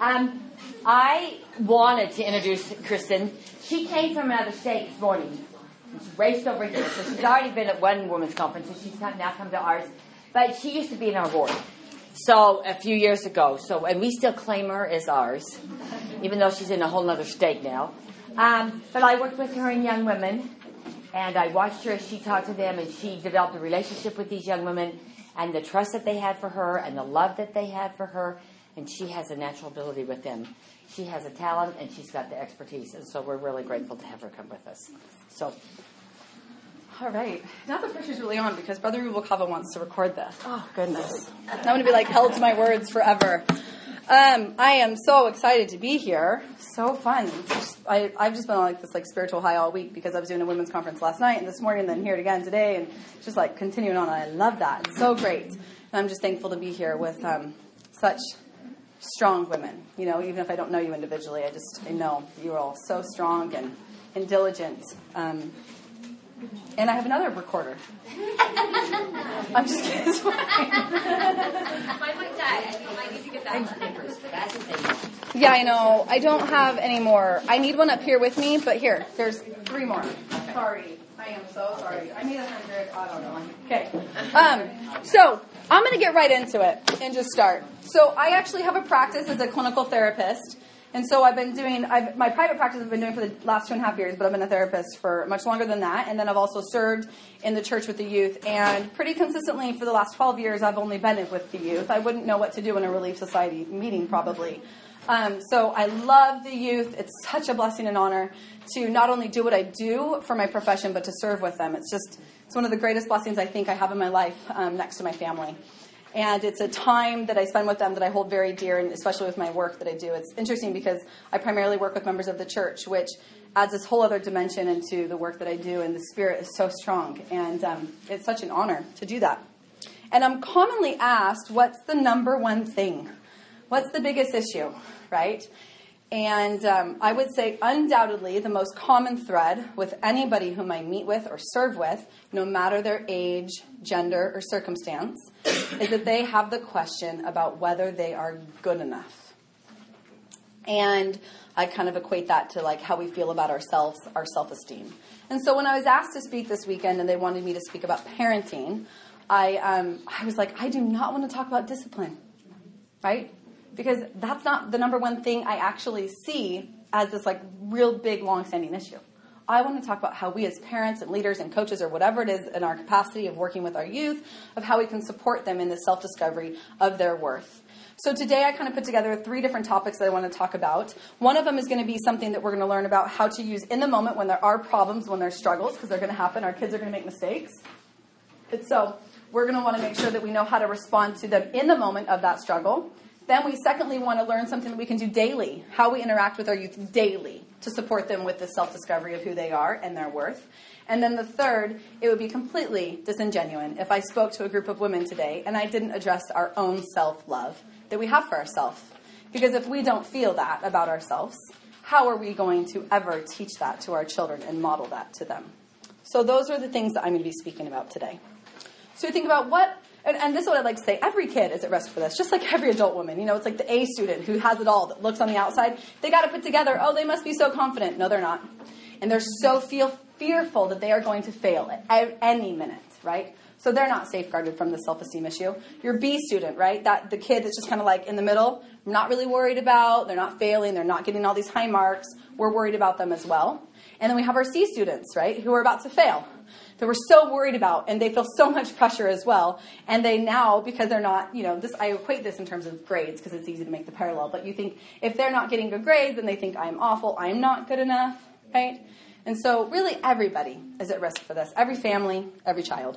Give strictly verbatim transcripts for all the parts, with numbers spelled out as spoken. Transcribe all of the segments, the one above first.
Um, I wanted to introduce Kristen. She came from another state this morning. She raced over here. So she's already been at one women's conference, and she's now come to ours. But she used to be in our ward. So a few years ago. So and we still claim her as ours, even though she's in a whole other state now. Um, but I worked with her in young women, and I watched her as she talked to them, and she developed a relationship with these young women, and the trust that they had for her, and the love that they had for her, and she has a natural ability with them. She has a talent, and she's got the expertise, and so we're really grateful to have her come with us. So, all right. Now the pressure's really on because Brother Rubalcava wants to record this. Oh, goodness. I'm going to be like held to my words forever. Um, I am so excited to be here. So fun. Just, I, I've just been on like this like spiritual high all week because I was doing a women's conference last night and this morning and then here it again today and just like continuing on. I love that. It's so great. And I'm just thankful to be here with um, such strong women. You know, even if I don't know you individually, I just I know you're all so strong and, and diligent. Um, and I have another recorder. I'm just kidding. It's fine. Mine might die. I might need to get that one. Yeah, I know. I don't have any more. I need one up here with me, but here, there's three more. Sorry. I am so sorry. I need a hundred. I don't know. Okay. Um, so I'm going to get right into it and just start. So I actually have a practice as a clinical therapist. And so I've been doing, I've, my private practice I've been doing for the last two and a half years, but I've been a therapist for much longer than that. And then I've also served in the church with the youth. And pretty consistently for the last twelve years, I've only been with the youth. I wouldn't know what to do in a Relief Society meeting probably. Um, so I love the youth. It's such a blessing and honor to not only do what I do for my profession, but to serve with them. It's just, it's one of the greatest blessings I think I have in my life um, next to my family. And it's a time that I spend with them that I hold very dear, and especially with my work that I do. It's interesting because I primarily work with members of the church, which adds this whole other dimension into the work that I do, and the spirit is so strong. And um, it's such an honor to do that. And I'm commonly asked, what's the number one thing? What's the biggest issue, right? And um, I would say undoubtedly the most common thread with anybody whom I meet with or serve with, no matter their age, gender, or circumstance, is that they have the question about whether they are good enough. And I kind of equate that to like how we feel about ourselves, our self-esteem. And so when I was asked to speak this weekend and they wanted me to speak about parenting, I um, I was like, I do not want to talk about discipline, right? Because that's not the number one thing I actually see as this like real big, long-standing issue. I want to talk about how we as parents and leaders and coaches or whatever it is in our capacity of working with our youth, of how we can support them in the self-discovery of their worth. So today I kind of put together three different topics that I want to talk about. One of them is going to be something that we're going to learn about how to use in the moment when there are problems, when there's struggles, because they're going to happen. Our kids are going to make mistakes. And so we're going to want to make sure that we know how to respond to them in the moment of that struggle. Then we secondly want to learn something that we can do daily, how we interact with our youth daily to support them with the self-discovery of who they are and their worth. And then the third, it would be completely disingenuous if I spoke to a group of women today and I didn't address our own self-love that we have for ourselves. Because if we don't feel that about ourselves, how are we going to ever teach that to our children and model that to them? So those are the things that I'm going to be speaking about today. So we think about what... And, and this is what I'd like to say. Every kid is at risk for this, just like every adult woman. You know, it's like the A student who has it all, that looks on the outside. They got to put together, oh, they must be so confident. No, they're not. And they're so feel, fearful that they are going to fail at any minute, right? So they're not safeguarded from the self-esteem issue. Your B student, right? That the kid that's just kind of like in the middle, not really worried about. They're not failing. They're not getting all these high marks. We're worried about them as well. And then we have our C students, right, who are about to fail, that we're so worried about, and they feel so much pressure as well. And they now, because they're not, you know, this I equate this in terms of grades because it's easy to make the parallel. But you think if they're not getting good grades, then they think I'm awful, I'm not good enough, right? And so really everybody is at risk for this, every family, every child.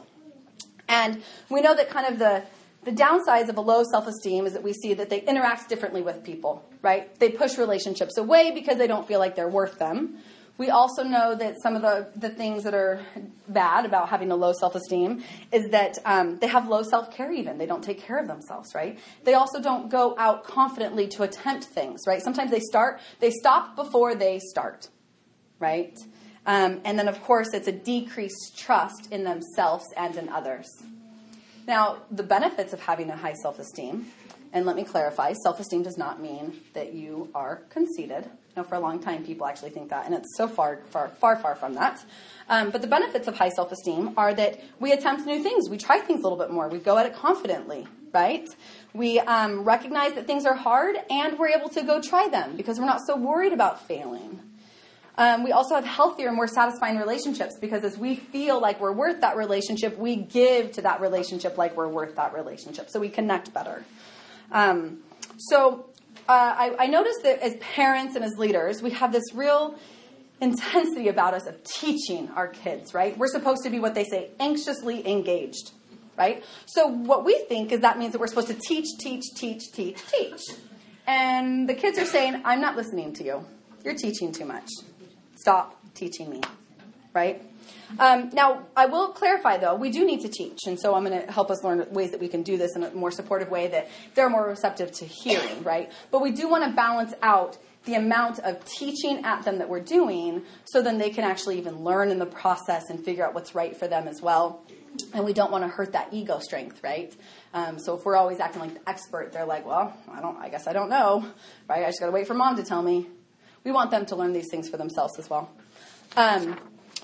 And we know that kind of the the downsides of a low self-esteem is that we see that they interact differently with people, right? They push relationships away because they don't feel like they're worth them. We also know that some of the, the things that are bad about having a low self-esteem is that um, they have low self-care even. They don't take care of themselves, right? They also don't go out confidently to attempt things, right? Sometimes they start, they stop before they start, right? Um, and then, of course, it's a decreased trust in themselves and in others. Now, the benefits of having a high self-esteem And let me clarify, self-esteem does not mean that you are conceited. You know, for a long time, people actually think that, and it's so far, far, far, far from that. Um, but the benefits of high self-esteem are that we attempt new things. We try things a little bit more. We go at it confidently, right? We um, recognize that things are hard, and we're able to go try them because we're not so worried about failing. Um, we also have healthier, more satisfying relationships because as we feel like we're worth that relationship, we give to that relationship like we're worth that relationship. So we connect better. Um, so uh, I, I noticed that as parents and as leaders, we have this real intensity about us of teaching our kids, right? We're supposed to be what they say, anxiously engaged, right? So what we think is that means that we're supposed to teach, teach, teach, teach, teach. And the kids are saying, I'm not listening to you. You're teaching too much. Stop teaching me, right? Um, now, I will clarify, though, we do need to teach. And so I'm going to help us learn ways that we can do this in a more supportive way that they're more receptive to hearing, right? But we do want to balance out the amount of teaching at them that we're doing so then they can actually even learn in the process and figure out what's right for them as well. And we don't want to hurt that ego strength, right? Um, so if we're always acting like the expert, they're like, well, I don't. I guess I don't know, right? I just got to wait for mom to tell me. We want them to learn these things for themselves as well. Um,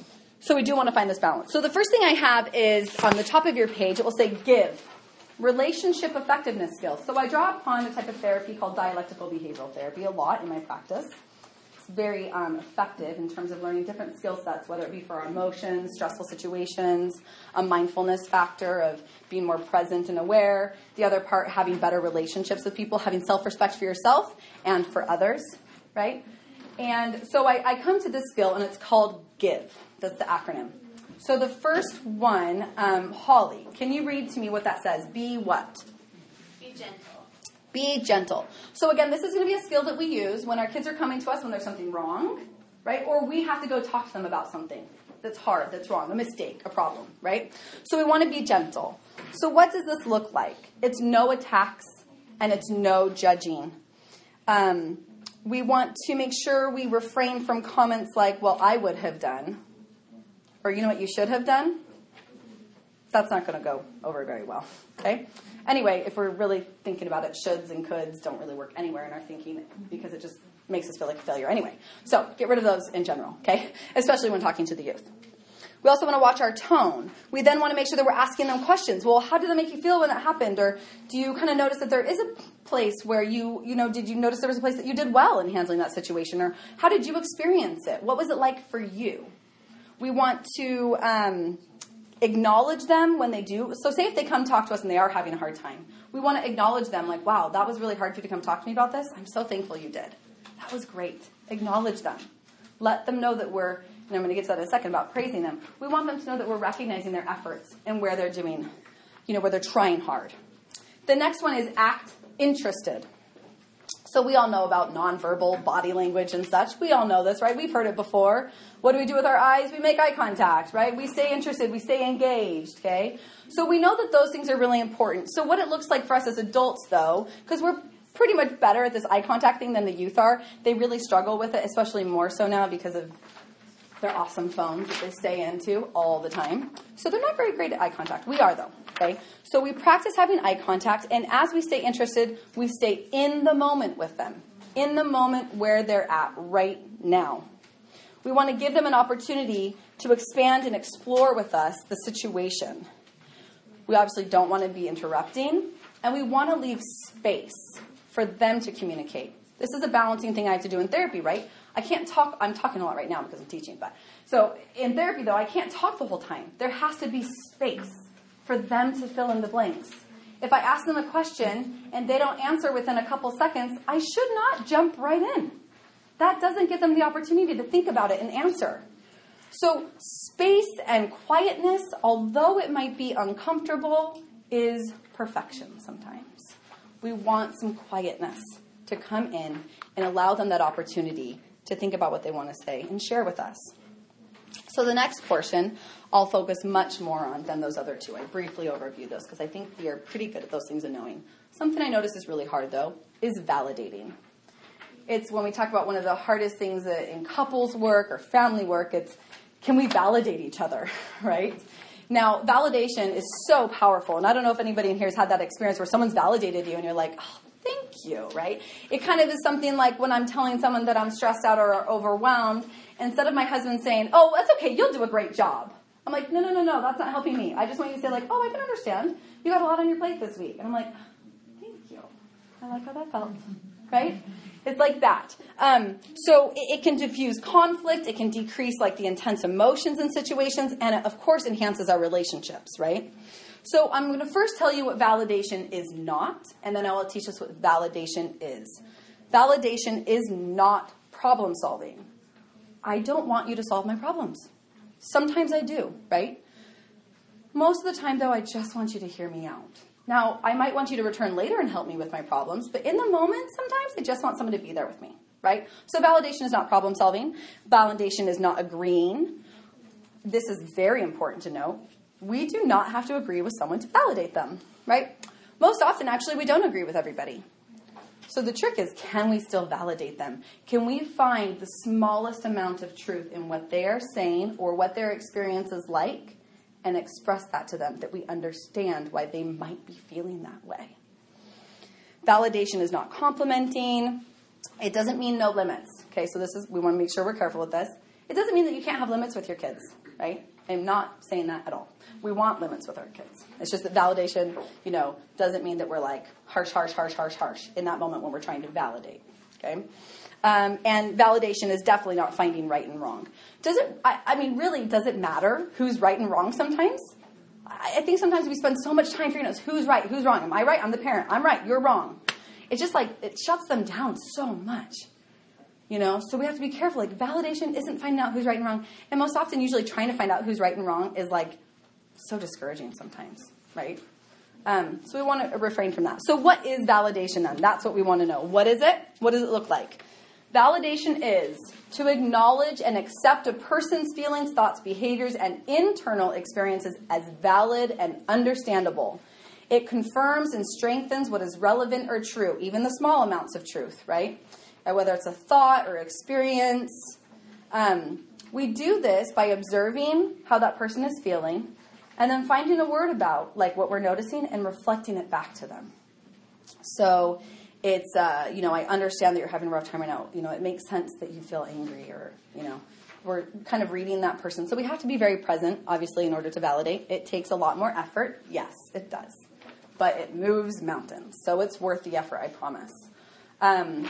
so we do want to find this balance. So the first thing I have is on the top of your page, it will say give. Relationship effectiveness skills. So I draw upon a type of therapy called dialectical behavioral therapy a lot in my practice. It's very um, effective in terms of learning different skill sets, whether it be for our emotions, stressful situations, a mindfulness factor of being more present and aware. The other part, having better relationships with people, having self-respect for yourself and for others, right? And so I, I come to this skill, and it's called GIVE. That's the acronym. So the first one, um, Holly, can you read to me what that says? Be what? Be gentle. Be gentle. So again, this is going to be a skill that we use when our kids are coming to us when there's something wrong, right? Or we have to go talk to them about something that's hard, that's wrong, a mistake, a problem, right? So we want to be gentle. So what does this look like? It's no attacks, and it's no judging. Um, we want to make sure we refrain from comments like, well, I would have done. Or you know what you should have done? That's not going to go over very well, okay? Anyway, if we're really thinking about it, shoulds and coulds don't really work anywhere in our thinking because it just makes us feel like a failure anyway. So get rid of those in general, okay? Especially when talking to the youth. We also want to watch our tone. We then want to make sure that we're asking them questions. Well, how did that make you feel when that happened? Or do you kind of notice that there is a place where you, you know, did you notice there was a place that you did well in handling that situation? Or how did you experience it? What was it like for you? We want to um, acknowledge them when they do. So say if they come talk to us and they are having a hard time. We want to acknowledge them like, wow, that was really hard for you to come talk to me about this. I'm so thankful you did. That was great. Acknowledge them. Let them know that we're, and I'm going to get to that in a second about praising them. We want them to know that we're recognizing their efforts and where they're doing, you know, where they're trying hard. The next one is act interested. So we all know about nonverbal body language and such. We all know this, right? We've heard it before. What do we do with our eyes? We make eye contact, right? We stay interested. We stay engaged, okay? So we know that those things are really important. So what it looks like for us as adults, though, because we're pretty much better at this eye contact thing than the youth are. They really struggle with it, especially more so now because of their awesome phones that they stay into all the time. So they're not very great at eye contact. We are, though. Okay? So we practice having eye contact, and as we stay interested, we stay in the moment with them, in the moment where they're at right now. We want to give them an opportunity to expand and explore with us the situation. We obviously don't want to be interrupting, and we want to leave space for them to communicate. This is a balancing thing I have to do in therapy, right? I can't talk. I'm talking a lot right now because I'm teaching. But so in therapy, though, I can't talk the whole time. There has to be space for them to fill in the blanks. If I ask them a question and they don't answer within a couple seconds, I should not jump right in. That doesn't give them the opportunity to think about it and answer. So space and quietness, although it might be uncomfortable, is perfection sometimes. We want some quietness to come in and allow them that opportunity to think about what they want to say and share with us. So the next portion, I'll focus much more on than those other two. I briefly overview those because I think we are pretty good at those things and knowing. Something I notice is really hard, though, is validating. It's when we talk about one of the hardest things in couples work or family work, it's can we validate each other, right? Now, validation is so powerful, and I don't know if anybody in here has had that experience where someone's validated you and you're like, oh, thank you, right? It kind of is something like when I'm telling someone that I'm stressed out or overwhelmed, instead of my husband saying, oh, that's okay, you'll do a great job. I'm like, no, no, no, no, that's not helping me. I just want you to say like, oh, I can understand. You got a lot on your plate this week. And I'm like, thank you. I like how that felt, right? It's like that. Um, so it, it can diffuse conflict. It can decrease like the intense emotions in situations. And it, of course, enhances our relationships, right? So I'm going to first tell you what validation is not. And then I will teach us what validation is. Validation is not problem solving. I don't want you to solve my problems. Sometimes I do, right? Most of the time, though, I just want you to hear me out. Now, I might want you to return later and help me with my problems, but in the moment, sometimes I just want someone to be there with me, right? So validation is not problem solving. Validation is not agreeing. This is very important to know. We do not have to agree with someone to validate them, right? Most often, actually, we don't agree with everybody. So the trick is, can we still validate them? Can we find the smallest amount of truth in what they are saying or what their experience is like and express that to them, that we understand why they might be feeling that way? Validation is not complimenting. It doesn't mean no limits. Okay, so this is, we want to make sure we're careful with this. It doesn't mean that you can't have limits with your kids, right? I'm not saying that at all. We want limits with our kids. It's just that validation, you know, doesn't mean that we're like harsh, harsh, harsh, harsh, harsh in that moment when we're trying to validate, okay? Um, and validation is definitely not finding right and wrong. Does it, I, I mean, really, does it matter who's right and wrong sometimes? I, I think sometimes we spend so much time figuring out who's right, who's wrong. Am I right? I'm the parent. I'm right. You're wrong. It's just like, it shuts them down so much. You know, so we have to be careful. Like, validation isn't finding out who's right and wrong. And most often, usually trying to find out who's right and wrong is, like, so discouraging sometimes, right? Um, so we want to refrain from that. So what is validation then? That's what we want to know. What is it? What does it look like? Validation is to acknowledge and accept a person's feelings, thoughts, behaviors, and internal experiences as valid and understandable. It confirms and strengthens what is relevant or true, even the small amounts of truth, right? Whether it's a thought or experience. Um, we do this by observing how that person is feeling and then finding a word about like what we're noticing and reflecting it back to them. So it's, uh, you know, I understand that you're having a rough time right now. You know, it makes sense that you feel angry or, you know, we're kind of reading that person. So we have to be very present, obviously, in order to validate. It takes a lot more effort. Yes, it does. But it moves mountains. So it's worth the effort, I promise. Um,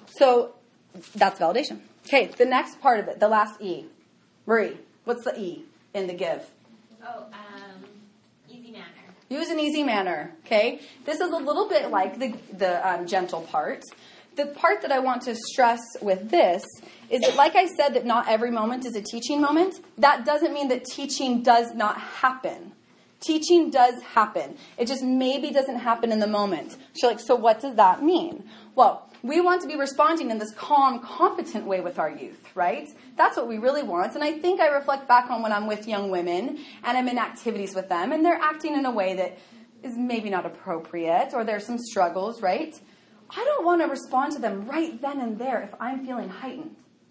so that's validation. Okay, the next part of it, the last E. Marie, what's the E in the give? Oh, um, easy manner. Use an easy manner, okay? This is a little bit like the, the um, gentle part. The part that I want to stress with this is that, like I said, that not every moment is a teaching moment. That doesn't mean that teaching does not happen. Teaching does happen. It just maybe doesn't happen in the moment. So, like, so what does that mean? Well, we want to be responding in this calm, competent way with our youth, right? That's what we really want. And I think I reflect back on when I'm with young women and I'm in activities with them and they're acting in a way that is maybe not appropriate or there's some struggles, right? I don't want to respond to them right then and there if I'm feeling heightened.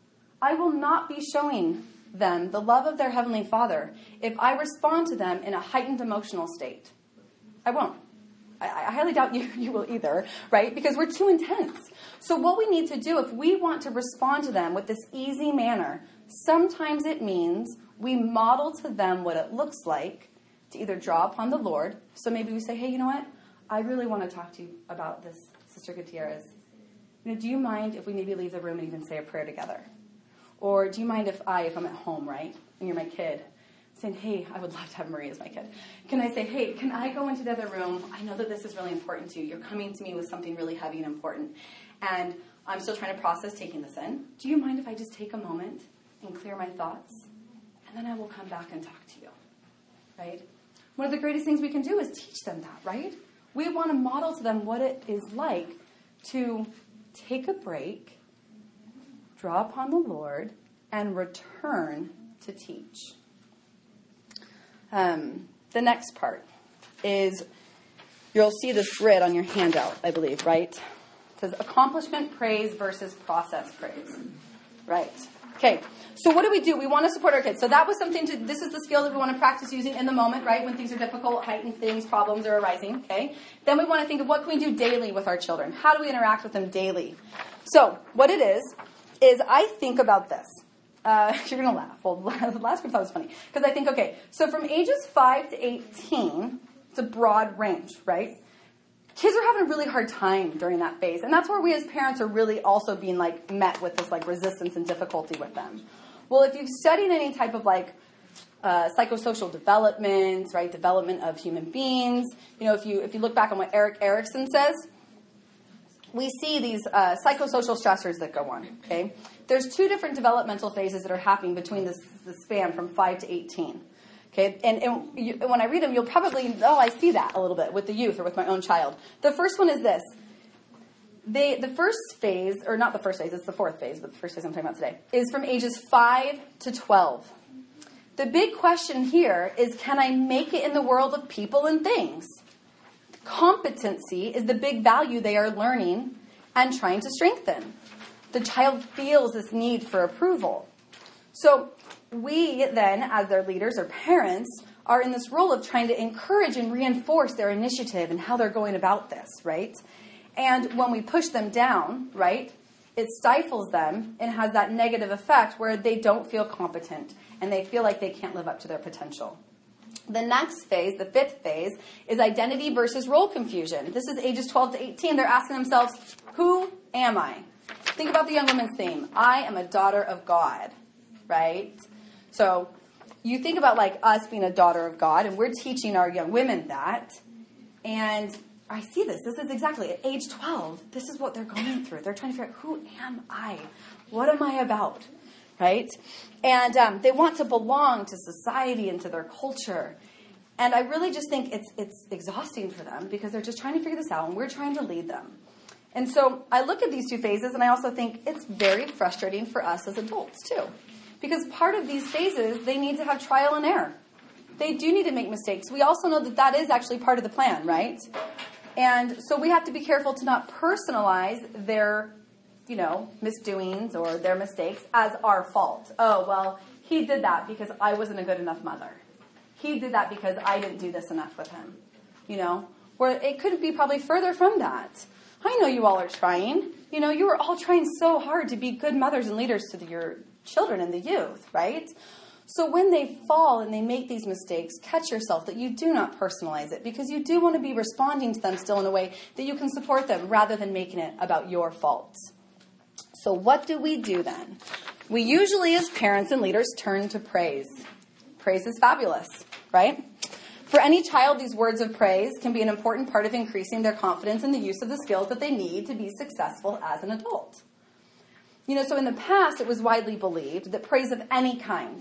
I will not be showing them the love of their Heavenly Father if I respond to them in a heightened emotional state. I won't. I, I highly doubt you, you will either, right? Because we're too intense. So what we need to do if we want to respond to them with this easy manner, sometimes it means we model to them what it looks like to either draw upon the Lord. So maybe we say, hey, you know what? I really want to talk to you about this, Sister Gutierrez. You know, do you mind if we maybe leave the room and even say a prayer together? Or do you mind if I, if I'm at home, right, and you're my kid, saying, hey, I would love to have Marie as my kid. Can I say, hey, can I go into the other room? I know that this is really important to you. You're coming to me with something really heavy and important. And I'm still trying to process taking this in. Do you mind if I just take a moment and clear my thoughts? And then I will come back and talk to you, right? One of the greatest things we can do is teach them that, right? We want to model to them what it is like to take a break, draw upon the Lord, and return to teach. Um, the next part is, you'll see this grid on your handout, I believe, right? It says accomplishment praise versus process praise. Right. Okay, so what do we do? We want to support our kids. So that was something to, this is the skill that we want to practice using in the moment, right? When things are difficult, heightened things, problems are arising, okay? Then we want to think of what can we do daily with our children? How do we interact with them daily? So what it is, is I think about this. Uh, you're going to laugh. Well, the last group thought it was funny. Because I think, okay, so from ages five to eighteen, it's a broad range, right? Kids are having a really hard time during that phase. And that's where we as parents are really also being like met with this like resistance and difficulty with them. Well, if you've studied any type of like uh, psychosocial development, right, development of human beings, you know, if you if you look back on what Erik Erikson says, we see these uh, psychosocial stressors that go on, okay? There's two different developmental phases that are happening between this, this span from five to eighteen. Okay, and, and you, when I read them, you'll probably, oh, I see that a little bit with the youth or with my own child. The first one is this. They, the first phase, or not the first phase, it's the fourth phase, but the first phase I'm talking about today, is from ages five to twelve. The big question here is, can I make it in the world of people and things? Competency is the big value they are learning and trying to strengthen. The child feels this need for approval. So we then, as their leaders or parents, are in this role of trying to encourage and reinforce their initiative and how they're going about this, right? And when we push them down, right, it stifles them and has that negative effect where they don't feel competent and they feel like they can't live up to their potential. The next phase, the fifth phase, is identity versus role confusion. This is ages twelve to eighteen. They're asking themselves, who am I? Think about the young woman's theme. I am a daughter of God, right? So you think about like us being a daughter of God, and we're teaching our young women that. And I see this. This is exactly at age twelve. This is what they're going through. They're trying to figure out, who am I? What am I about? Right? And um, they want to belong to society and to their culture. And I really just think it's it's exhausting for them because they're just trying to figure this out, and we're trying to lead them. And so I look at these two phases, and I also think it's very frustrating for us as adults, too. Because part of these phases, they need to have trial and error. They do need to make mistakes. We also know that that is actually part of the plan, right? And so we have to be careful to not personalize their, you know, misdoings or their mistakes as our fault. Oh, well, he did that because I wasn't a good enough mother. He did that because I didn't do this enough with him. You know, where it could be probably further from that. I know you all are trying. You know, you are all trying so hard to be good mothers and leaders to the, your children and the youth, right? So when they fall and they make these mistakes, catch yourself that you do not personalize it, because you do want to be responding to them still in a way that you can support them rather than making it about your faults. So what do we do then? We usually, as parents and leaders, turn to praise. Praise is fabulous, right? For any child, these words of praise can be an important part of increasing their confidence in the use of the skills that they need to be successful as an adult. You know, so in the past, it was widely believed that praise of any kind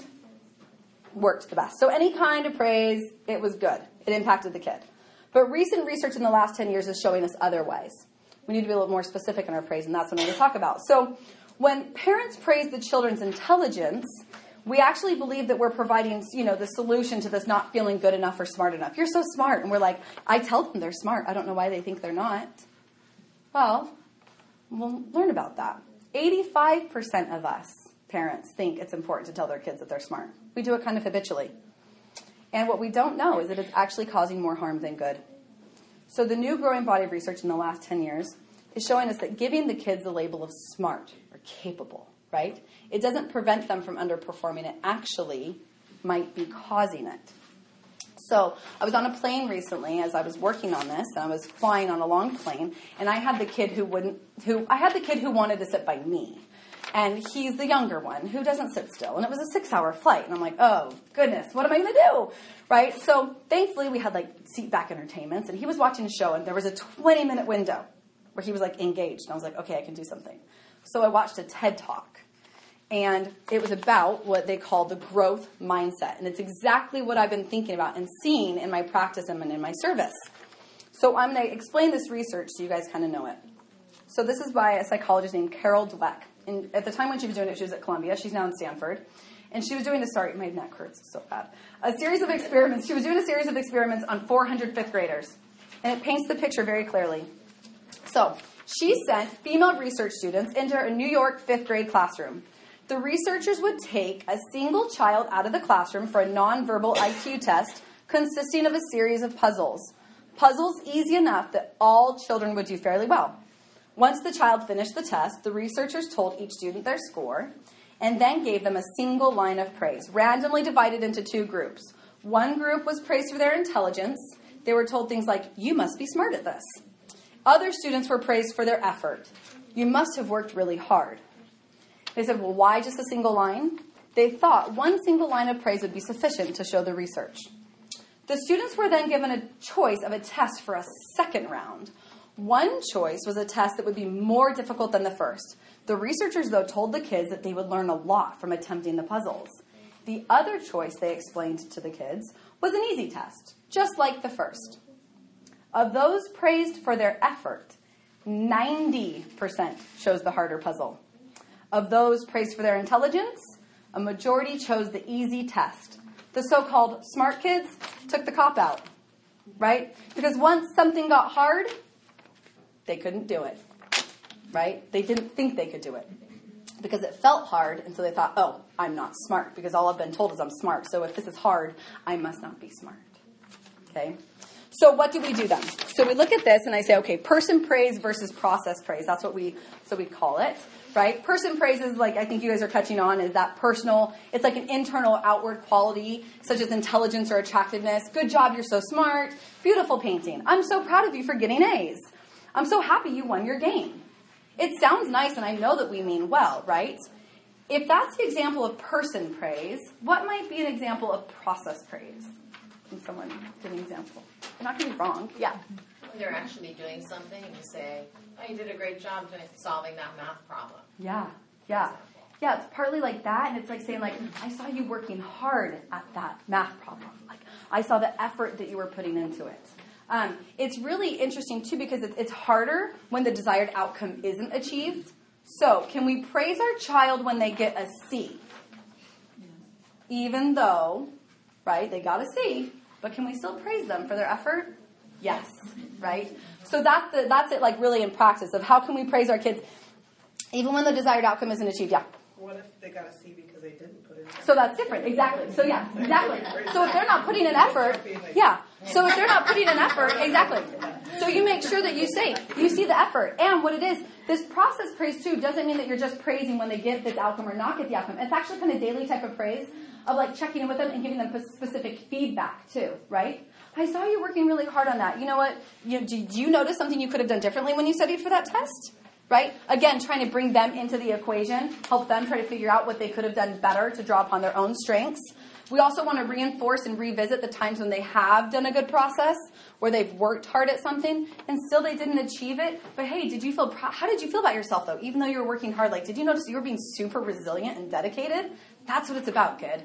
worked the best. So any kind of praise, it was good. It impacted the kid. But recent research in the last ten years is showing us otherwise. We need to be a little more specific in our praise, and that's what I'm going to talk about. So when parents praise the children's intelligence, we actually believe that we're providing, you know, the solution to this not feeling good enough or smart enough. You're so smart. And we're like, I tell them they're smart. I don't know why they think they're not. Well, we'll learn about that. eighty-five percent of us parents think it's important to tell their kids that they're smart. We do it kind of habitually. And what we don't know is that it's actually causing more harm than good. So the new growing body of research in the last ten years is showing us that giving the kids the label of smart or capable, right, it doesn't prevent them from underperforming. It actually might be causing it. So I was on a plane recently as I was working on this, and I was flying on a long plane, and I had the kid who wouldn't, who I had the kid who wanted to sit by me. And he's the younger one who doesn't sit still. And it was a six-hour flight. And I'm like, oh, goodness, what am I going to do? Right? So thankfully, we had, like, seat-back entertainments. And he was watching a show, and there was a twenty-minute window where he was, like, engaged. And I was like, okay, I can do something. So I watched a TED Talk. And it was about what they call the growth mindset. And it's exactly what I've been thinking about and seeing in my practice and in my service. So I'm going to explain this research so you guys kind of know it. So this is by a psychologist named Carol Dweck. And at the time when she was doing it, she was at Columbia. She's now in Stanford. And she was doing a, sorry, my neck hurts so bad. A series of experiments. She was doing a series of experiments on four hundred fifth graders. And it paints the picture very clearly. So she sent female research students into a New York fifth grade classroom the researchers would take a single child out of the classroom for a nonverbal I Q test consisting of a series of puzzles. Puzzles easy enough that all children would do fairly well. Once the child finished the test, the researchers told each student their score and then gave them a single line of praise, randomly divided into two groups. One group was praised for their intelligence. They were told things like, you must be smart at this. Other students were praised for their effort. You must have worked really hard. They said, well, why just a single line? They thought one single line of praise would be sufficient to show the research. The students were then given a choice of a test for a second round. One choice was a test that would be more difficult than the first. The researchers, though, told the kids that they would learn a lot from attempting the puzzles. The other choice, they explained to the kids, was an easy test, just like the first. Of those praised for their effort, ninety percent chose the harder puzzle. Of those praised for their intelligence, a majority chose the easy test. The so-called smart kids took the cop-out, right? Because once something got hard, they couldn't do it, right? They didn't think they could do it because it felt hard, and so they thought, oh, I'm not smart because all I've been told is I'm smart. So if this is hard, I must not be smart, okay? So what do we do then? So we look at this, and I say, okay, person praise versus process praise. That's what we, so we call it, right? Person praise is like, I think you guys are catching on, is that personal, it's like an internal outward quality, such as intelligence or attractiveness. Good job, you're so smart. Beautiful painting. I'm so proud of you for getting A's. I'm so happy you won your game. It sounds nice, and I know that we mean well, right? If that's the example of person praise, what might be an example of process praise? Can someone give an example? You're not going to be wrong. Yeah. When they're actually doing something and you say, oh, you did a great job doing, solving that math problem. Yeah, yeah. Yeah, it's partly like that, and it's like saying, like, I saw you working hard at that math problem. Like, I saw the effort that you were putting into it. Um, it's really interesting, too, because it's, it's harder when the desired outcome isn't achieved. So, can we praise our child when they get a C? Even though, right, they got a C, but can we still praise them for their effort? Yes, right? So that's the that's it, like, really in practice of how can we praise our kids even when the desired outcome isn't achieved? Yeah. What if they got a C because they didn't put in effort? So that's different, exactly. So yeah, exactly. So if they're not putting in effort, yeah. So if they're not putting in effort, exactly. So you make sure that you say, you see the effort. And what it is, this process praise too doesn't mean that you're just praising when they get this outcome or not get the outcome. It's actually kind of daily type of praise of like checking in with them and giving them specific feedback too, right? I saw you working really hard on that. You know what? You, did you notice something you could have done differently when you studied for that test? Right? Again, trying to bring them into the equation, help them try to figure out what they could have done better to draw upon their own strengths. We also want to reinforce and revisit the times when they have done a good process, where they've worked hard at something, and still they didn't achieve it. But hey, did you feel? Pro- how did you feel about yourself, though? Even though you were working hard, like, did you notice you were being super resilient and dedicated? That's what it's about, kid.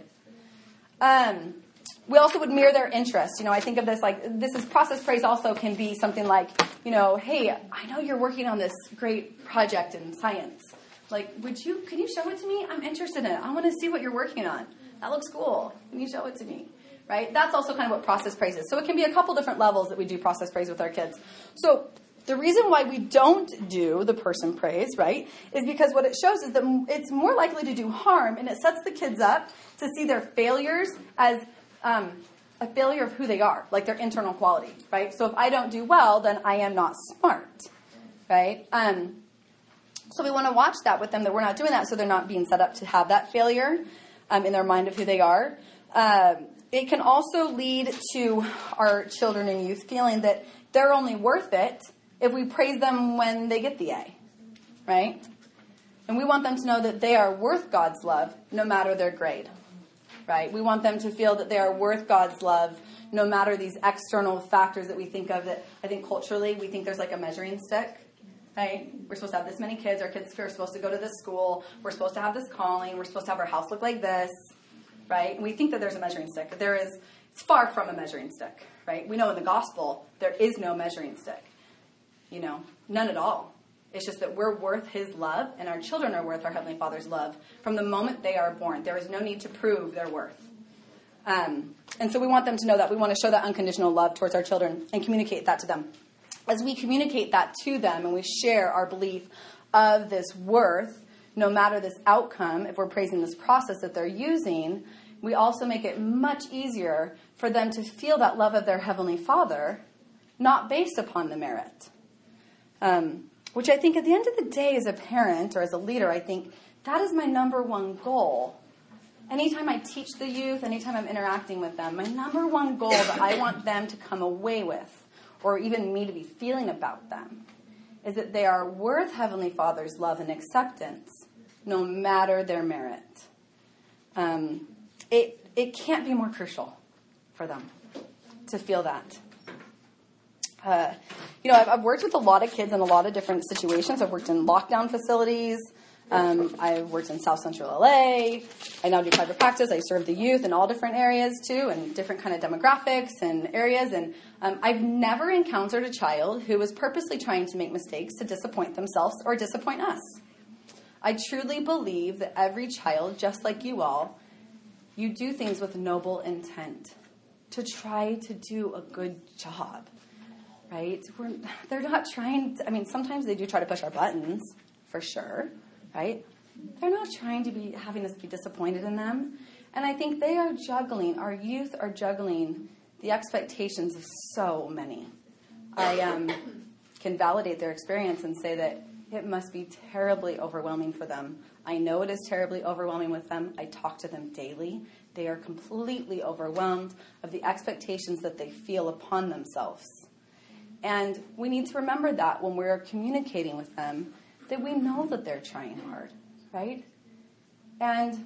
Um, we also would mirror their interests. You know, I think of this like, this is process praise also can be something like, you know, hey, I know you're working on this great project in science. Like, would you, can you show it to me? I'm interested in it. I want to see what you're working on. That looks cool. Can you show it to me? Right? That's also kind of what process praise is. So it can be a couple different levels that we do process praise with our kids. So the reason why we don't do the person praise, right, is because what it shows is that it's more likely to do harm, and it sets the kids up to see their failures as um, a failure of who they are, like their internal quality, right? So if I don't do well, then I am not smart, right? Um, so we want to watch that with them, that we're not doing that, so they're not being set up to have that failure um, in their mind of who they are. Um, it can also lead to our children and youth feeling that they're only worth it if we praise them when they get the A, right? And we want them to know that they are worth God's love no matter their grade, right? We want them to feel that they are worth God's love no matter these external factors that we think of that I think culturally we think there's like a measuring stick, right? We're supposed to have this many kids. Our kids are supposed to go to this school. We're supposed to have this calling. We're supposed to have our house look like this, right? And we think that there's a measuring stick. But there is, it's far from a measuring stick, right? We know in the gospel there is no measuring stick. You know, none at all. It's just that we're worth his love, and our children are worth our Heavenly Father's love from the moment they are born. There is no need to prove their worth. Um, and so we want them to know that. We want to show that unconditional love towards our children and communicate that to them. As we communicate that to them and we share our belief of this worth, no matter this outcome, if we're praising this process that they're using, we also make it much easier for them to feel that love of their Heavenly Father, not based upon the merit. Um, which I think at the end of the day, as a parent or as a leader, I think that is my number one goal. Anytime I teach the youth, anytime I'm interacting with them, my number one goal that I want them to come away with, or even me to be feeling about them, is that they are worth Heavenly Father's love and acceptance, no matter their merit. Um, it it can't be more crucial for them to feel that. Uh, you know, I've, I've worked with a lot of kids in a lot of different situations. I've worked in lockdown facilities. Um, I've worked in South Central L A. I now do private practice. I serve the youth in all different areas too, and different kind of demographics and areas. And um, I've never encountered a child who was purposely trying to make mistakes to disappoint themselves or disappoint us. I truly believe that every child, just like you all, you do things with noble intent to try to do a good job, right? We're, they're not trying to, I mean, sometimes they do try to push our buttons, for sure, right? They're not trying to be having us be disappointed in them. And I think they are juggling, our youth are juggling the expectations of so many. I um, can validate their experience and say that it must be terribly overwhelming for them. I know it is terribly overwhelming with them. I talk to them daily. They are completely overwhelmed of the expectations that they feel upon themselves. And we need to remember that when we're communicating with them, that we know that they're trying hard, right? And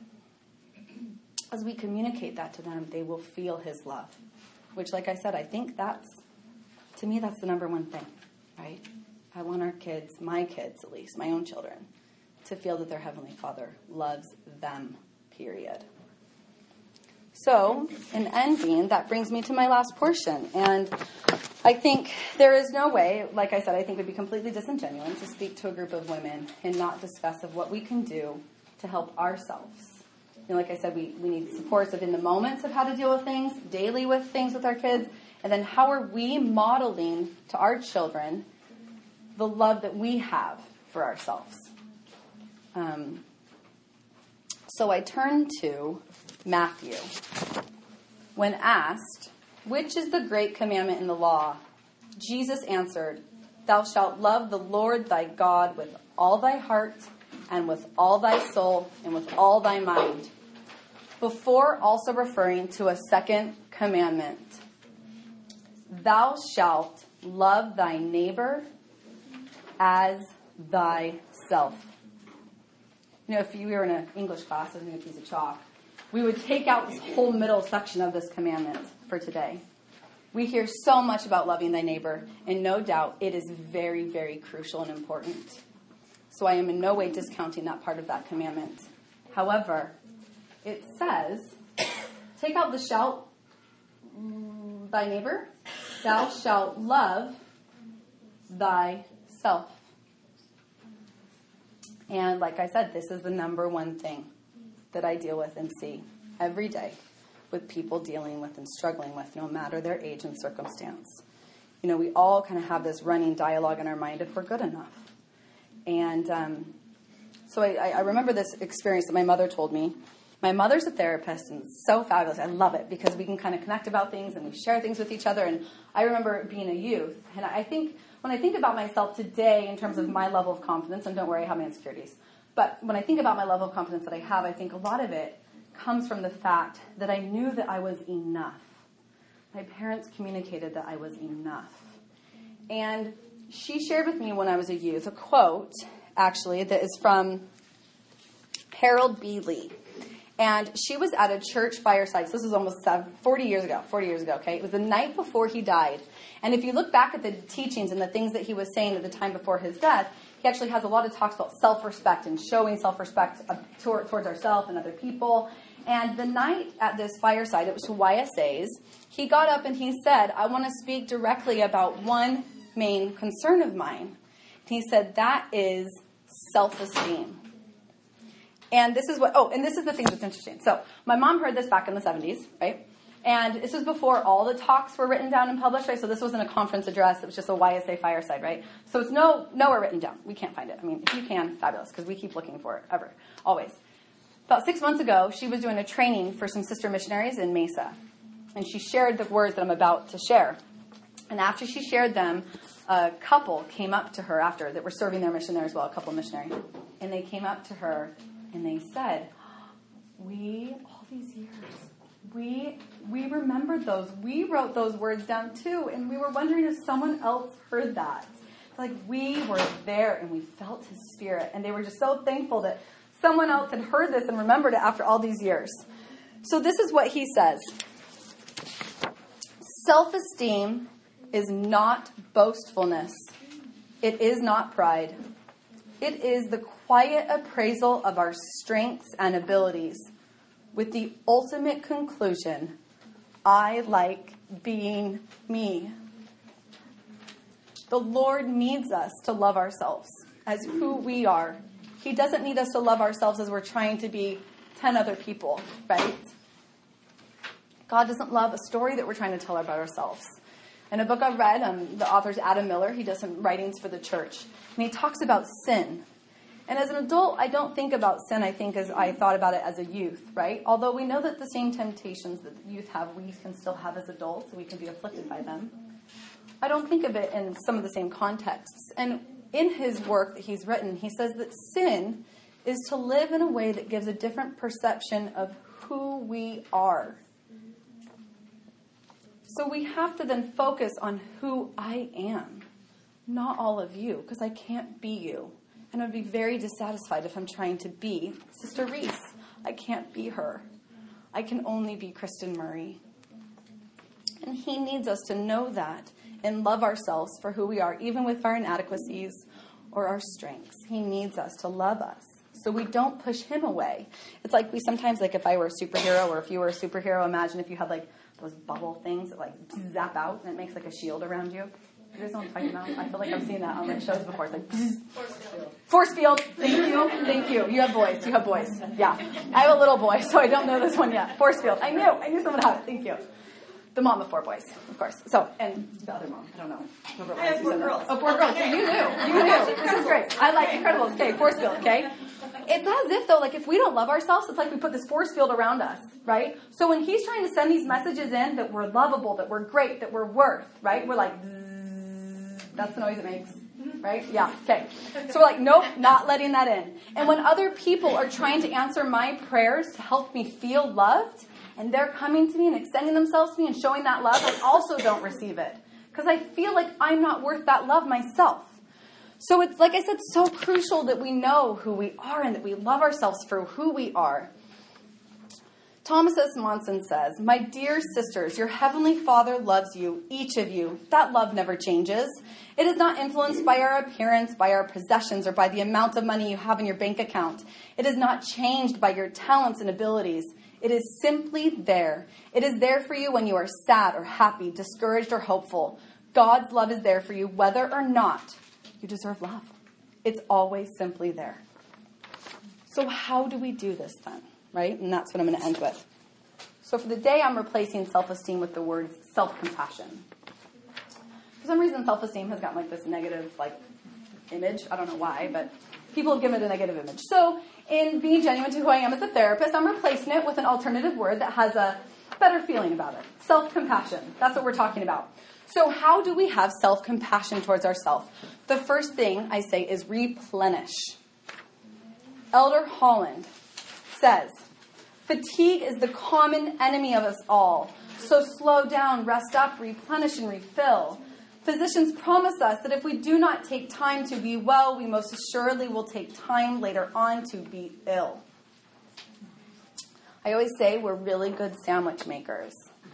as we communicate that to them, they will feel His love, which, like I said, I think that's, to me, that's the number one thing, right? I want our kids, my kids at least, my own children, to feel that their Heavenly Father loves them, period. So, in ending, that brings me to my last portion. And I think there is no way, like I said, I think it would be completely disingenuous to speak to a group of women and not discuss of what we can do to help ourselves. You know, like I said, we, we need supports of in the moments of how to deal with things, daily with things with our kids, and then how are we modeling to our children the love that we have for ourselves. Um, so I turn to Matthew. When asked, which is the great commandment in the law? Jesus answered, thou shalt love the Lord thy God with all thy heart and with all thy soul and with all thy mind. Before also referring to a second commandment, thou shalt love thy neighbor as thyself. You know, if you were in an English class, I was doing a piece of chalk, we would take out this whole middle section of this commandment for today. We hear so much about loving thy neighbor, and no doubt it is very, very crucial and important. So I am in no way discounting that part of that commandment. However, it says, take out the shalt thy neighbor, thou shalt love thyself. And like I said, this is the number one thing that I deal with and see every day with people dealing with and struggling with, no matter their age and circumstance. You know, we all kind of have this running dialogue in our mind if we're good enough. And um, so I, I remember this experience that my mother told me. My mother's a therapist, and it's so fabulous. I love it because we can kind of connect about things and we share things with each other. And I remember being a youth, and I think when I think about myself today in terms of my level of confidence, and don't worry, I have my insecurities, but when I think about my level of confidence that I have, I think a lot of it comes from the fact that I knew that I was enough. My parents communicated that I was enough. And she shared with me when I was a youth a quote, actually, that is from Harold B. Lee. And she was at a church fireside. So this was almost forty years ago. forty years ago, okay? It was the night before he died. And if you look back at the teachings and the things that he was saying at the time before his death, he actually has a lot of talks about self-respect and showing self-respect towards ourselves and other people. And the night at this fireside, it was to Y S As, he got up and he said, I want to speak directly about one main concern of mine. He said, that is self-esteem. And this is what, oh, and this is the thing that's interesting. So my mom heard this back in the seventies, right? And this was before all the talks were written down and published, right? So this wasn't a conference address. It was just a Y S A fireside, right? So it's no nowhere written down. We can't find it. I mean, if you can, fabulous, because we keep looking for it, ever, always. About six months ago, she was doing a training for some sister missionaries in Mesa. And she shared the words that I'm about to share. And after she shared them, a couple came up to her after, that were serving their mission there as well, a couple missionaries. And they came up to her and they said, we, all these years, we we remembered those. We wrote those words down too. And we were wondering if someone else heard that. Like, we were there and we felt his spirit. And they were just so thankful that someone else had heard this and remembered it after all these years. So this is what he says. Self-esteem is not boastfulness. It is not pride. It is the quiet appraisal of our strengths and abilities with the ultimate conclusion, I like being me. The Lord needs us to love ourselves as who we are. He doesn't need us to love ourselves as we're trying to be ten other people, right? God doesn't love a story that we're trying to tell about ourselves. In a book I've read, um, the author's Adam Miller. He does some writings for the church. And he talks about sin. And as an adult, I don't think about sin, I think, as I thought about it as a youth, right? Although we know that the same temptations that youth have, we can still have as adults, and we can be afflicted by them. I don't think of it in some of the same contexts. And in his work that he's written, he says that sin is to live in a way that gives a different perception of who we are. So we have to then focus on who I am, not all of you, because I can't be you. And I'd be very dissatisfied if I'm trying to be Sister Reese. I can't be her. I can only be Kristen Murray. And he needs us to know that and love ourselves for who we are, even with our inadequacies or our strengths. He needs us to love us so we don't push him away. It's like we sometimes, like if I were a superhero or if you were a superhero, imagine if you had like those bubble things that like zap out and it makes like a shield around you. You guys know what I'm talking about? I feel like I've seen that on like shows before. It's like force field. Force field. Thank you. Thank you. You have boys. You have boys. Yeah. I have a little boy, so I don't know this one yet. Force field. I knew. I knew someone had it. Thank you. The mom of four boys, of course. So, and the other mom. I don't know. I have four girls. Oh, four girls. So you knew. You knew. This is great. I like Incredibles. Okay, force field. Okay. It's as if, though, like if we don't love ourselves, it's like we put this force field around us, right? So when he's trying to send these messages in that we're lovable, that we're great, that we're worth, right? We're like, that's the noise it makes, right? Yeah, okay. So we're like, nope, not letting that in. And when other people are trying to answer my prayers to help me feel loved, and they're coming to me and extending themselves to me and showing that love, I also don't receive it. Because I feel like I'm not worth that love myself. So it's, like I said, so crucial that we know who we are and that we love ourselves for who we are. Thomas S. Monson says, my dear sisters, your heavenly Father loves you, each of you. That love never changes. It is not influenced by our appearance, by our possessions, or by the amount of money you have in your bank account. It is not changed by your talents and abilities. It is simply there. It is there for you when you are sad or happy, discouraged or hopeful. God's love is there for you whether or not you deserve love. It's always simply there. So how do we do this then? Right? And that's what I'm going to end with. So for the day, I'm replacing self-esteem with the word self-compassion. For some reason, self-esteem has gotten like this negative like image. I don't know why, but people have given it a negative image. So in being genuine to who I am as a therapist, I'm replacing it with an alternative word that has a better feeling about it. Self-compassion. That's what we're talking about. So how do we have self-compassion towards ourselves? The first thing I say is replenish. Elder Holland says, fatigue is the common enemy of us all. So slow down, rest up, replenish, and refill. Physicians promise us that if we do not take time to be well, we most assuredly will take time later on to be ill. I always say we're really good sandwich makers.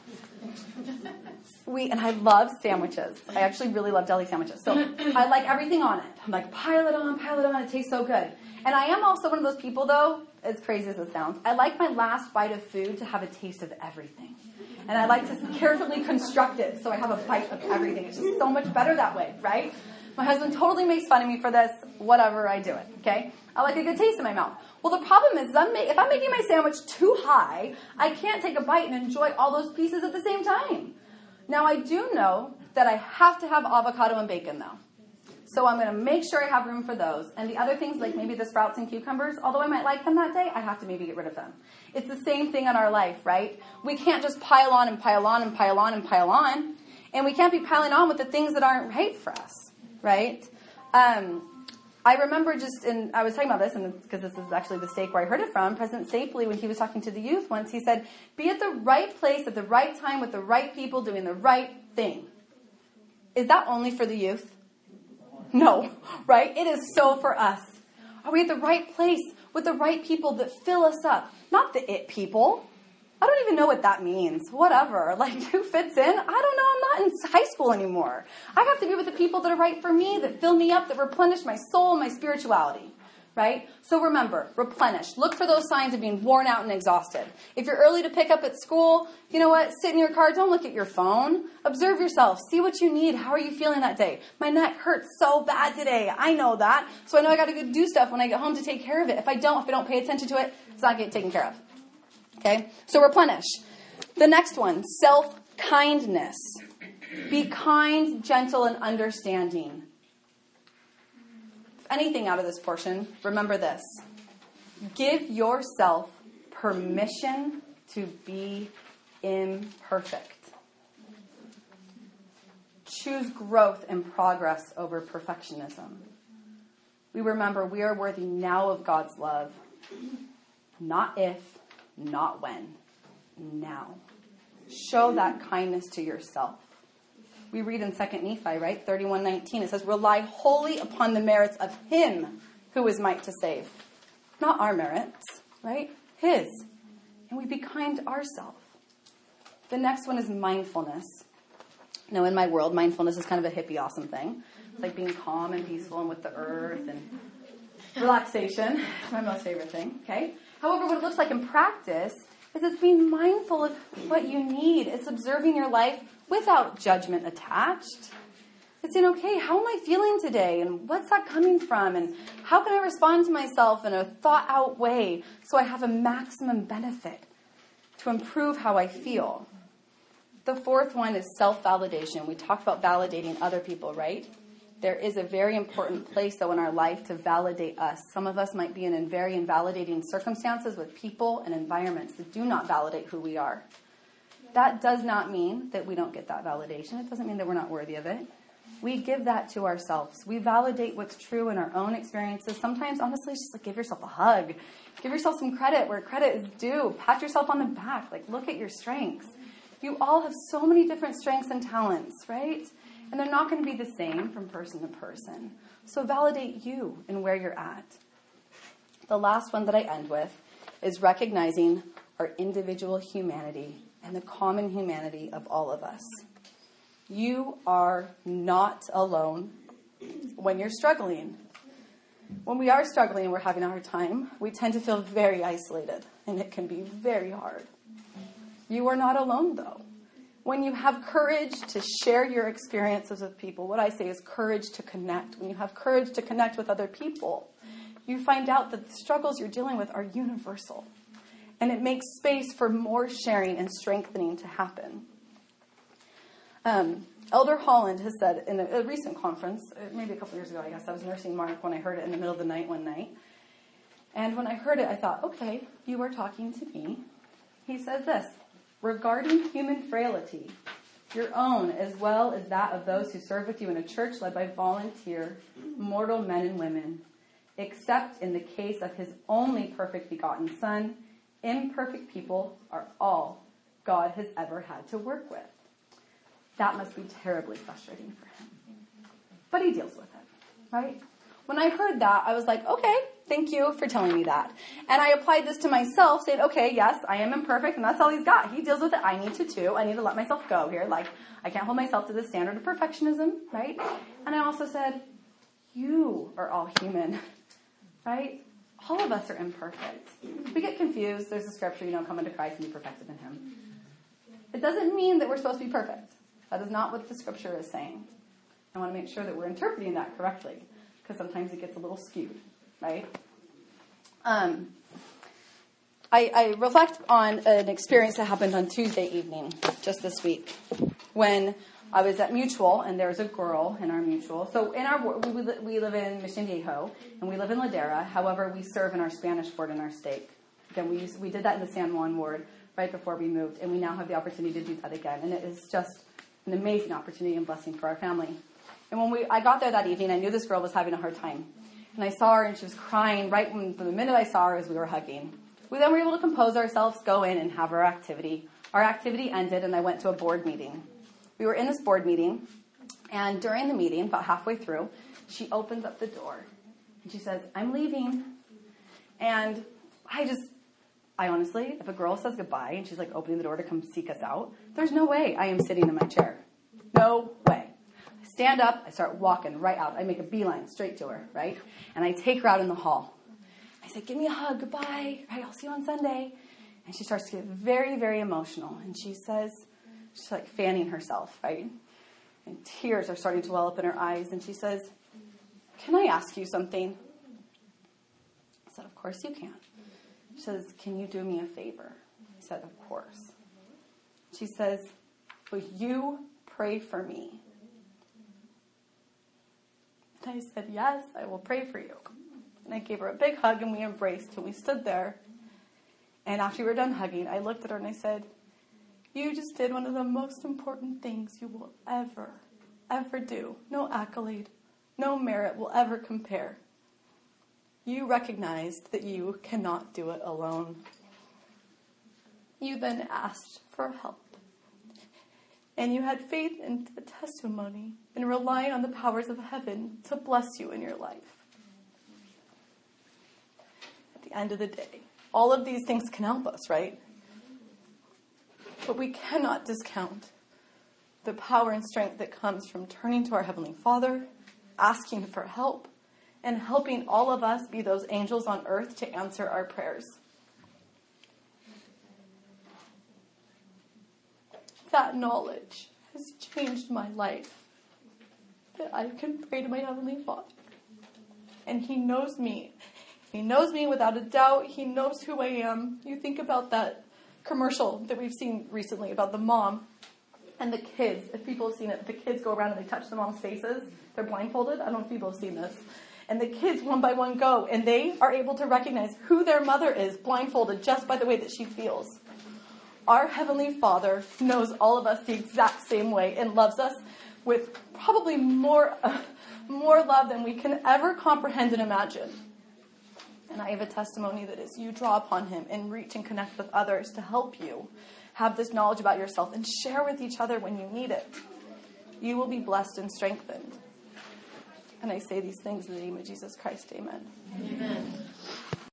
We and I love sandwiches. I actually really love deli sandwiches. So I like everything on it. I'm like, pile it on, pile it on. It tastes so good. And I am also one of those people, though, as crazy as it sounds, I like my last bite of food to have a taste of everything. And I like to carefully construct it so I have a bite of everything. It's just so much better that way, right? I'm My husband totally makes fun of me for this. Whatever, I do it, okay? I like a good taste in my mouth. Well, the problem is I'm ma- if I'm making my sandwich too high, I can't take a bite and enjoy all those pieces at the same time. Now, I do know that I have to have avocado and bacon, though. So I'm going to make sure I have room for those. And the other things, like maybe the sprouts and cucumbers, although I might like them that day, I have to maybe get rid of them. It's the same thing in our life, right? We can't just pile on and pile on and pile on and pile on. And we can't be piling on with the things that aren't right for us, right? Um, I remember just, in, I was talking about this, and because this is actually the stake where I heard it from, President Stapley, when he was talking to the youth once, he said, be at the right place at the right time with the right people doing the right thing. Is that only for the youth? No, right? It is so for us. Are we at the right place with the right people that fill us up? Not the it people. I don't even know what that means. Whatever. Like, who fits in? I don't know. I'm not in high school anymore. I have to be with the people that are right for me, that fill me up, that replenish my soul and my spirituality. Right? So remember, replenish. Look for those signs of being worn out and exhausted. If you're early to pick up at school, you know what? Sit in your car. Don't look at your phone. Observe yourself. See what you need. How are you feeling that day? My neck hurts so bad today. I know that. So I know I got to go do stuff when I get home to take care of it. If I don't, if I don't pay attention to it, it's not getting taken care of. Okay? So replenish. The next one, self-kindness. Be kind, gentle, and understanding. Anything out of this portion, remember this. Give yourself permission to be imperfect. Choose growth and progress over perfectionism. We remember we are worthy now of God's love. Not if, not when. Now. Show that kindness to yourself. We read in Second Nephi, right? thirty-one nineteen. It says, rely wholly upon the merits of him who is might to save. Not our merits, right? His. And we be kind to ourselves. The next one is mindfulness. Now, in my world, mindfulness is kind of a hippie awesome thing. It's like being calm and peaceful and with the earth and relaxation. It's my most favorite thing, okay? However, what it looks like in practice is it's being mindful of what you need. It's observing your life without judgment attached. It's saying, okay, how am I feeling today? And what's that coming from? And how can I respond to myself in a thought-out way so I have a maximum benefit to improve how I feel? The fourth one is self-validation. We talked about validating other people, right? There is a very important place, though, in our life to validate us. Some of us might be in very invalidating circumstances with people and environments that do not validate who we are. That does not mean that we don't get that validation. It doesn't mean that we're not worthy of it. We give that to ourselves. We validate what's true in our own experiences. Sometimes, honestly, it's just like give yourself a hug. Give yourself some credit where credit is due. Pat yourself on the back. Like, look at your strengths. You all have so many different strengths and talents, right? And they're not going to be the same from person to person. So validate you and where you're at. The last one that I end with is recognizing our individual humanity and the common humanity of all of us. You are not alone when you're struggling. When we are struggling and we're having a hard time, we tend to feel very isolated, and it can be very hard. You are not alone, though. When you have courage to share your experiences with people, what I say is courage to connect. When you have courage to connect with other people, you find out that the struggles you're dealing with are universal. And it makes space for more sharing and strengthening to happen. Um, Elder Holland has said in a, a recent conference, maybe a couple years ago, I guess, I was nursing Mark when I heard it in the middle of the night one night. And when I heard it, I thought, okay, you are talking to me. He says this, regarding human frailty, your own as well as that of those who serve with you in a church led by volunteer, mortal men and women, except in the case of his only perfect begotten Son, imperfect people are all God has ever had to work with. That must be terribly frustrating for him. But he deals with it, right? When I heard that, I was like, okay, thank you for telling me that. And I applied this to myself, saying, okay, yes, I am imperfect, and that's all he's got. He deals with it. I need to, too. I need to let myself go here. Like, I can't hold myself to the standard of perfectionism, right? And I also said, you are all human, right? All of us are imperfect. We get confused. There's a scripture, you know, come into Christ and be perfected in him. It doesn't mean that we're supposed to be perfect. That is not what the scripture is saying. I want to make sure that we're interpreting that correctly, because sometimes it gets a little skewed, right? Um, I, I reflect on an experience that happened on Tuesday evening, just this week, when I was at Mutual, and there's a girl in our Mutual. So in our we, we live in Mission Viejo, and we live in Ladera. However, we serve in our Spanish ward in our stake. Again, we used, we did that in the San Juan ward right before we moved, and we now have the opportunity to do that again. And it is just an amazing opportunity and blessing for our family. And when we I got there that evening, I knew this girl was having a hard time. And I saw her, and she was crying right when, from the minute I saw her as we were hugging. We then were able to compose ourselves, go in, and have our activity. Our activity ended, and I went to a board meeting. We were in this board meeting, and during the meeting, about halfway through, she opens up the door, and she says, "I'm leaving." And I just, I honestly, if a girl says goodbye, and she's like opening the door to come seek us out, there's no way I am sitting in my chair. No way. I stand up, I start walking right out. I make a beeline straight to her, right? And I take her out in the hall. I say, "Give me a hug, goodbye, right? I'll see you on Sunday." And she starts to get very, very emotional. And she says, she's like fanning herself, right? And tears are starting to well up in her eyes. And she says, "Can I ask you something?" I said, "Of course you can." She says, "Can you do me a favor?" I said, "Of course." She says, "Will you pray for me?" And I said, "Yes, I will pray for you." And I gave her a big hug, and we embraced, and we stood there. And after we were done hugging, I looked at her and I said, "You just did one of the most important things you will ever, ever do. No accolade, no merit will ever compare. You recognized that you cannot do it alone. You then asked for help. And you had faith in the testimony and relying on the powers of heaven to bless you in your life. At the end of the day, all of these things can help us, right? But we cannot discount the power and strength that comes from turning to our Heavenly Father, asking for help, and helping all of us be those angels on earth to answer our prayers. That knowledge has changed my life. That I can pray to my Heavenly Father. And He knows me. He knows me without a doubt. He knows who I am. You think about that commercial that we've seen recently about the mom and the kids. If people have seen it, the kids go around and they touch the mom's faces. They're blindfolded. I don't know if people have seen this. And the kids, one by one, go. And they are able to recognize who their mother is, blindfolded, just by the way that she feels. Our Heavenly Father knows all of us the exact same way and loves us with probably more, uh, more love than we can ever comprehend and imagine. And I have a testimony that as you draw upon Him and reach and connect with others to help you have this knowledge about yourself and share with each other when you need it, you will be blessed and strengthened. And I say these things in the name of Jesus Christ. Amen. Amen.